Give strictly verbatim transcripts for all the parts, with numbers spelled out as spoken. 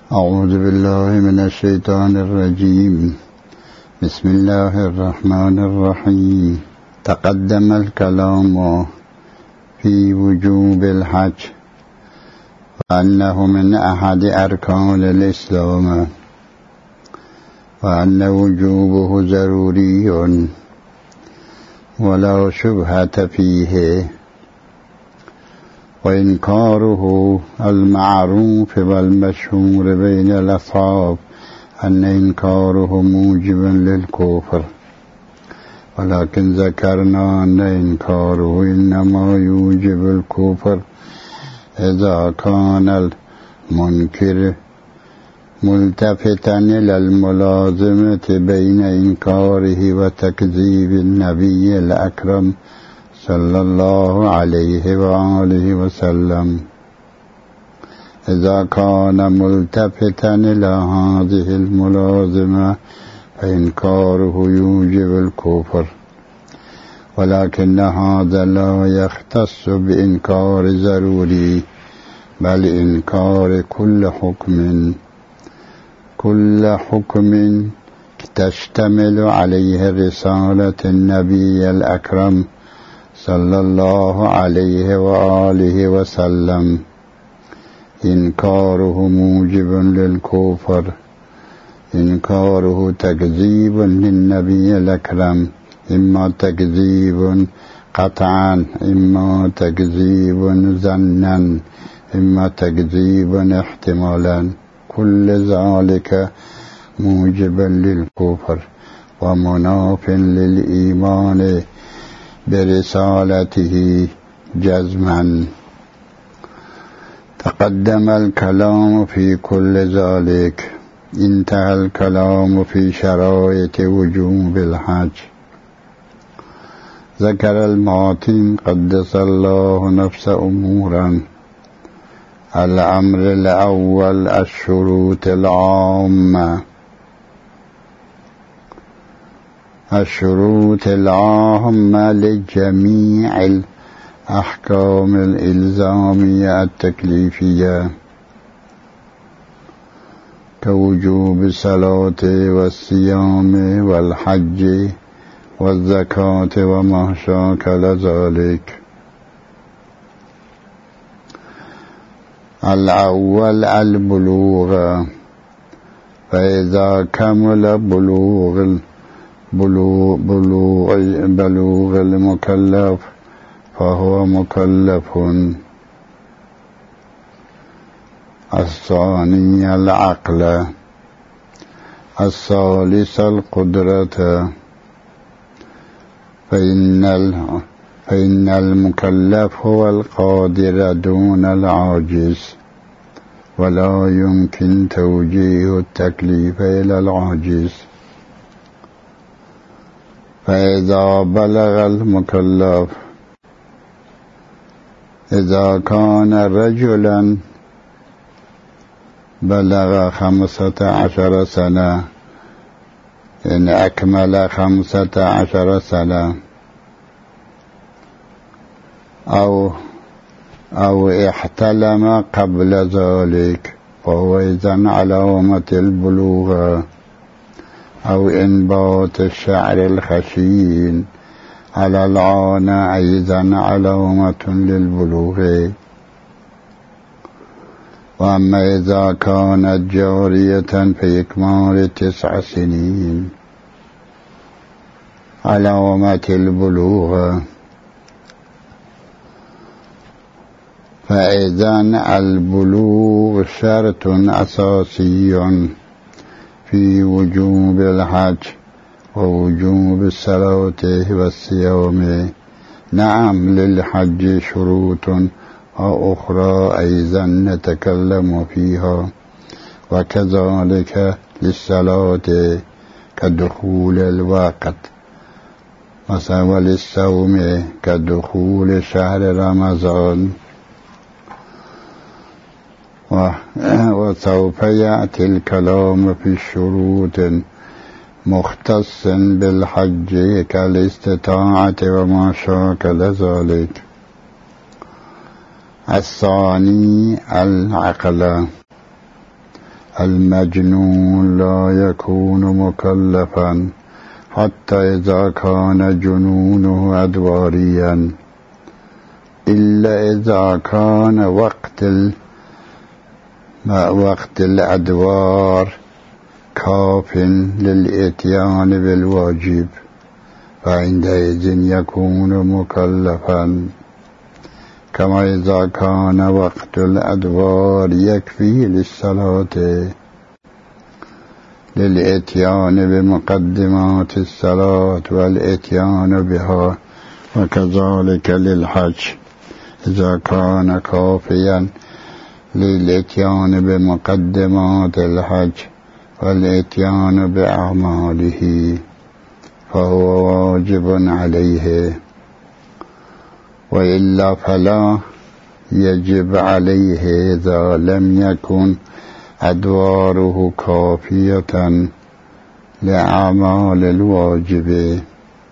أعوذ بالله من الشيطان الرجيم. بسم الله الرحمن الرحيم. تقدم الكلام في وجوب الحج وأنه من أحد أركان الإسلام وأن وجوبه ضروري ولا شبهة فيه، وإنكاره المعروف والمشهور بين الأصحاب أن إنكاره موجب للكفر، ولكن ذكرنا أن إنكاره إنما يوجب الكفر إذا كان المنكر ملتفتا إلى الملازمة بين إنكاره وتكذيب النبي الأكرم صلى الله عليه وآله وسلم. إذا كان ملتفتا إلى هذه الملازمة فإنكاره يوجب الكفر، ولكن هذا لا يختص بإنكار ضروري بل إنكار كل حكم كل حكم تشتمل عليه رسالة النبي الأكرم صلى الله عليه وآله وسلم. إنكاره موجب للكفر، إنكاره تكذيب للنبي الأكرم، إما تكذيب قطعا، إما تكذيب ظنا، إما تكذيب احتمالا، كل ذلك موجبا للكفر ومناف للإيمان برسالته جزما. تقدم الكلام في كل ذلك. انتهى الكلام في شرائط وجوب الحج. ذكر الماتن قدس الله نفس أمورا. الأمر الأول الشروط العامة، الشروط العامة لجميع الأحكام الإلزامية التكليفية كوجوب الصلاة والصيام والحج والزكاة وما شاكل ذلك. الأول البلوغ، فإذا كمل بلوغ بلوغ, بلوغ, بلوغ المكلف فهو مكلف. الثاني العقل. الثالث القدرة، فإن, فإن المكلف هو القادر دون العاجز، ولا يمكن توجيه التكليف إلى العاجز. فإذا بلغ المكلف، إذا كان رجلا بلغ خمسة عشر سنة، إن أكمل خمسة عشر سنة، أو أو احتلم قبل ذلك فهو إذن علامة البلوغ، أو إنبات الشعر الخشين على العانة أيضا علامة للبلوغ. وأما إذا كانت جارية في إكمال تسع سنين علامة البلوغ. فإذن البلوغ شرط أساسي في وجوب الحج ووجوب الصلاة والصيام. نعم، للحج شروط وأخرى أيضا نتكلم فيها، وكذلك للصلاة كدخول الوقت مثلا، وللصوم كدخول شهر رمضان. وسوف يأتي الكلام في شروط مختص بالحج كالاستطاعة وما شاكل ذلك. الثاني العقل. المجنون لا يكون مكلفا حتى إذا كان جنونه أدواريا، إلا إذا كان وقت وقت الأدوار كاف للإتيان بالواجب، فعندئذ يكون مكلفا، كما إذا كان وقت الأدوار يكفي للصلاة للإتيان بمقدمات الصلاة والإتيان بها، وكذلك للحج إذا كان كافيا للإتيان بمقدمات الحج والإتيان بأعماله فهو واجب عليه، وإلا فلا يجب عليه إذا لم يكن أدواره كافية لأعمال الواجب.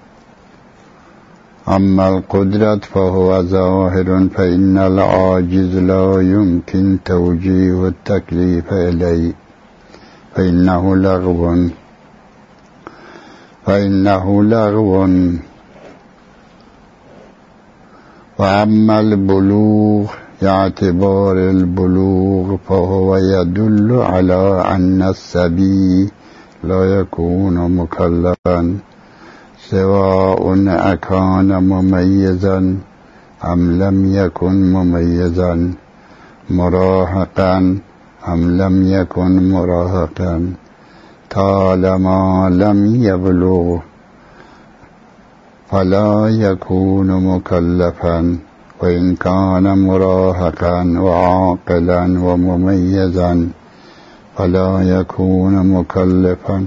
أما القدرة فهو ظاهر، فإن العاجز لا يمكن توجيه التكليف إليه، فإنه لغو فإنه لغو وأما البلوغ باعتبار البلوغ فهو يدل على أن الصبي لا يكون مكلفا، سواء أكان مميزا أم لم يكن مميزا، مراهقا أم لم يكن مراهقا، طالما لم يبلغ فلا يكون مكلفا، وإن كان مراهقا وعاقلا ومميزا فلا يكون مكلفا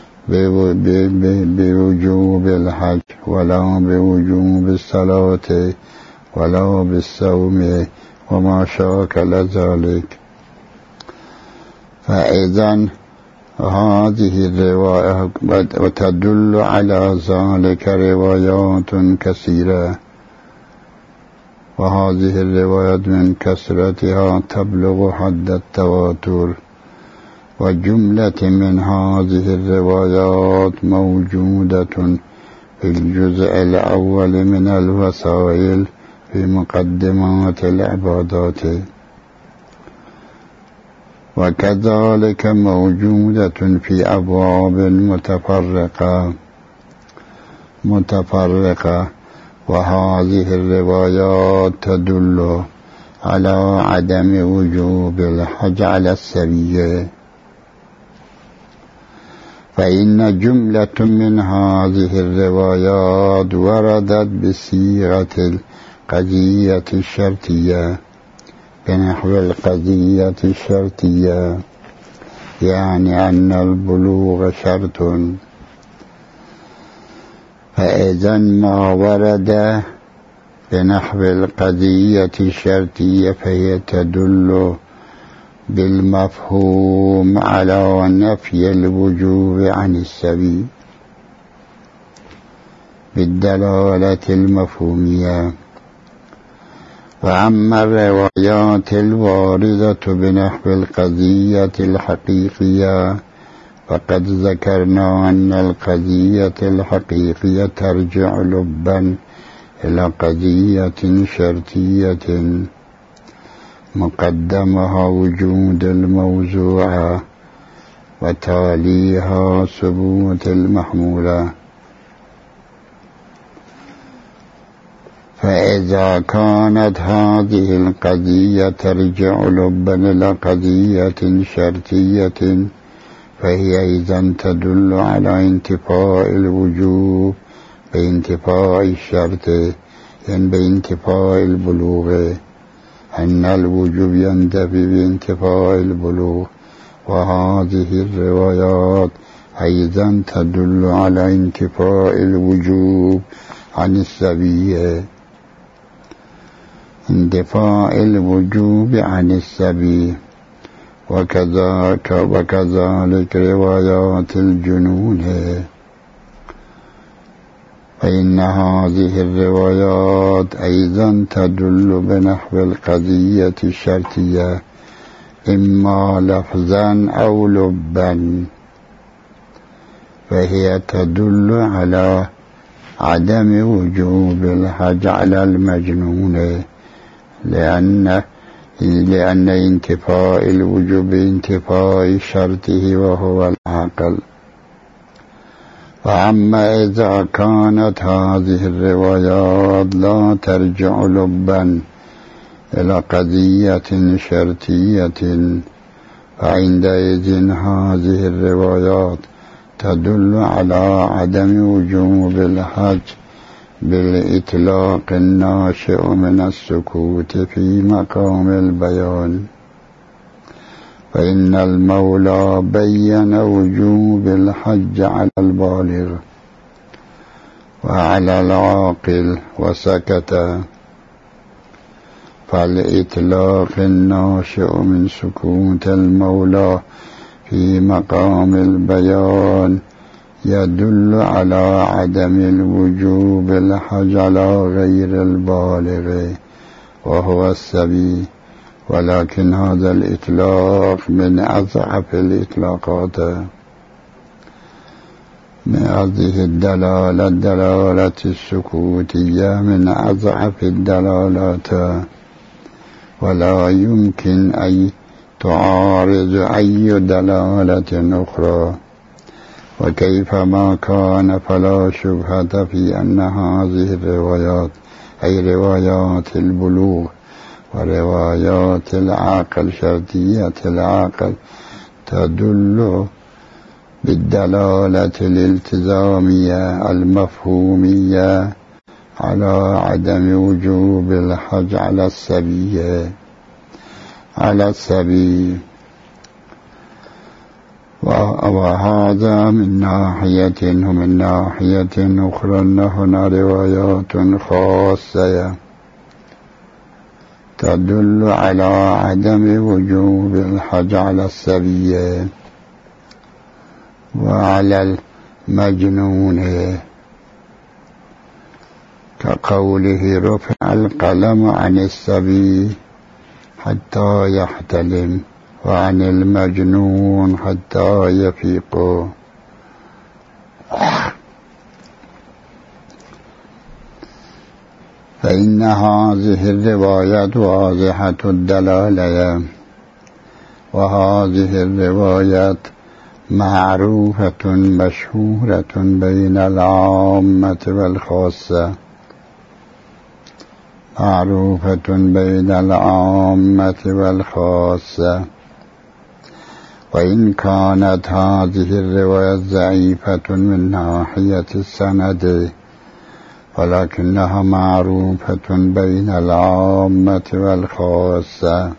بوجوب الحج ولا بوجوب الصلاة ولا بالصوم وما شاكل ذلك. فإذن هذه الرواية وتدل على ذلك روايات كثيرة، وهذه الروايات من كثرتها تبلغ حد التواتر، وجملة من هذه الروايات موجودة في الجزء الأول من الوسائل في مقدمات العبادات، وكذلك موجودة في أبواب متفرقة متفرقة وهذه الروايات تدل على عدم وجوب الحج على السبية، فإن جملة من هذه الروايات وردت بصيغة القضية الشرطية بنحو القضية الشرطية، يعني أن البلوغ شرط، فإذا ما ورد بنحو القضية الشرطية فهي تدل بالمفهوم على نفي الوجوب عن السبيل بالدلالة المفهومية. وأما الروايات الواردة بنحو القضية الحقيقية فقد ذكرنا أن القضية الحقيقية ترجع لبا إلى قضية شرطية مقدمها وجود الموضوع وتاليها ثبوت المحمولة. فإذا كانت هذه القضية ترجع لبا إلى قضية شرطية فهي إذن تدل على انتفاء الوجوب بانتفاء الشرط، يعني بانتفاء البلوغ، أن الوجوب ينتفي بانتفاء البلوغ. وهذه الروايات أيضا تدل على انتفاء الوجوب عن السبية، انتفاء الوجوب عن السبيل. وكذلك وكذلك روايات الجنون، فإن هذه الروايات أيضا تدل بنحو القضية الشرطية، إما لفظا أو لبا، فهي تدل على عدم وجوب الحج على المجنون، لأن لأن انتفاء الوجوب انتفاء شرطه وهو العقل. وأما إذا كانت هذه الروايات لا ترجع لبا إلى قضية شرطية، فعندئذ هذه الروايات تدل على عدم وجوب الحج بالإطلاق الناشئ من السكوت في مقام البيان، فإن المولى بين وجوب الحج على البالغ وعلى العاقل وسكت، فالإطلاق الناشئ من سكوت المولى في مقام البيان يدل على عدم الوجوب الحج على غير البالغ وهو السبي، ولكن هذا الإطلاق من أضعف الإطلاقات. من هذه الدلالة الدلالة السكوتية من أضعف الدلالات، ولا يمكن أن تعارض أي دلالة أخرى، وكيفما كان فلا شبهة في أن هذه الروايات أي روايات البلوغ وروايات العقل شرطية العقل تدل بالدلالة الالتزامية المفهومية على عدم وجوب الحج على السبي على السبي وهذا من ناحية، ومن ناحية أخرى هنا روايات خاصة تدل على عدم وجوب الحج على السبي وعلى المجنون، كقوله رفع القلم عن السبي حتى يحتلم وعن المجنون حتى يفيق. فإن هذه الروايات واضحة الدلالة، وهذه الروايات معروفة مشهورة بين العامة والخاصة معروفة بين العامة والخاصة وإن كانت هذه الرواية ضعيفة من ناحية السند، ولكنها معروفة بين العامة والخاصة،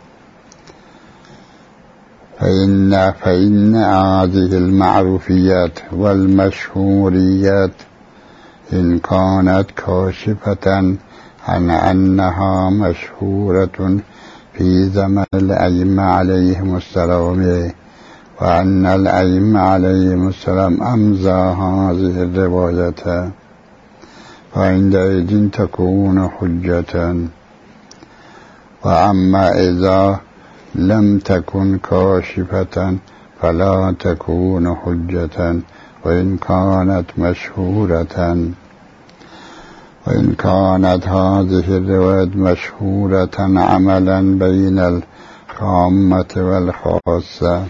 فإن, فإن هذه المعروفيات والمشهوريات إن كانت كاشفة عن أنها مشهورة في زمن الأئمة عليهم السلام، وأن الأئمة عليهم السلام أمضى هذه الرواية، فعندئذ تكون حجة. وأما إذا لم تكن كاشفة فلا تكون حجة وإن كانت مشهورة. وإن كانت هذه الرواية مشهورة عملا بين العامة والخاصة،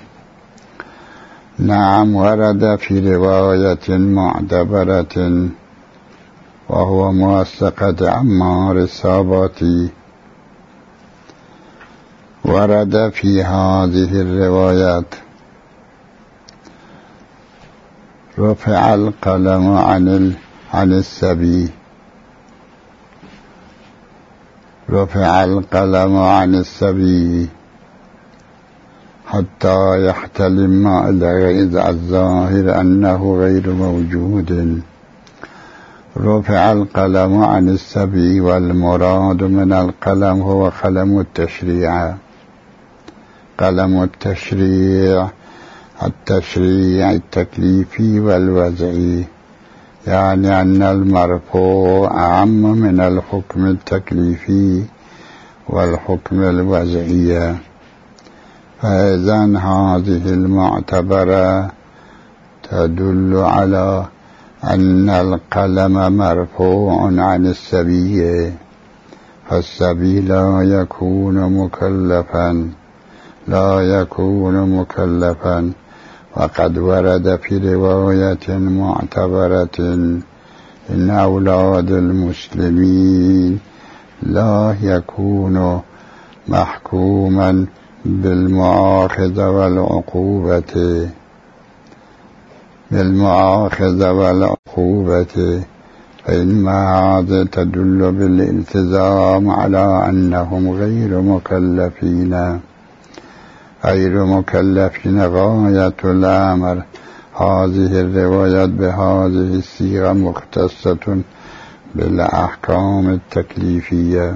نعم ورد في رواية معتبرة وهو موثقة عمار الساباتي، ورد في هذه الروايات رفع القلم عن عن السبي رفع القلم عن السبي حتى يحتلم، إذا الظاهر أنه غير موجود. رفع القلم عن السبي، والمراد من القلم هو قلم التشريع قلم التشريع التشريع التكليفي والوضعي، يعني أن المرفوع أعم من الحكم التكليفي والحكم الوضعي، فإذن هذه المعتبرة تدل على أن القلم مرفوع عن الصبي، فالصبي لا يكون مكلفا لا يكون مكلفا وقد ورد في رواية معتبرة إن أولاد المسلمين لا يكون محكوما بالمؤاخذة والعقوبة بالمؤاخذة والعقوبة فإنما هذا تدل بالالتزام على أنهم غير مكلفين غير مكلفين غاية الأمر. هذه الروايات بهذه الصيغة مختصة بالأحكام التكليفية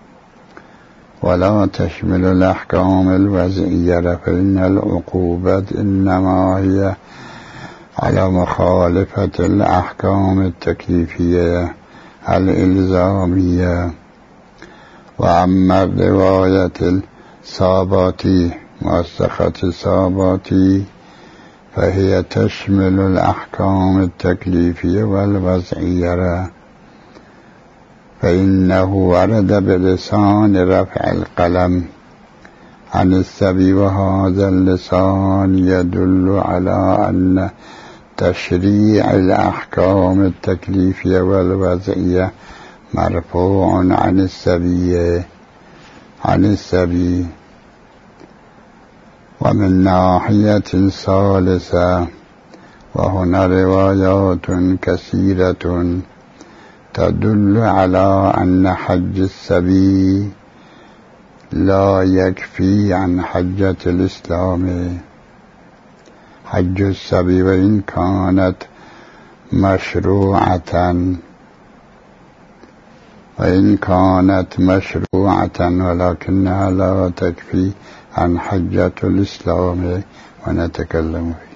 ولا تشمل الأحكام الوضعية، فإن العقوبات إنما هي على مخالفة الأحكام التكليفية الإلزامية. وأما الرواية الصاباتي موثقة الصاباتي فهي تشمل الأحكام التكليفية والوضعية، فإنه ورد بلسان رفع القلم عن الصبي، وهذا اللسان يدل على أن تشريع الأحكام التكليفية والوضعية مرفوع عن الصبي عن الصبي. ومن ناحية ثالثة وهنا روايات كثيرة تدل على أن حج الصبي لا يكفي عن حجة الإسلام. حج الصبي وإن كانت مشروعة وإن كانت مشروعة ولكنها لا تكفي عن حجة الإسلام، ونتكلم فيه.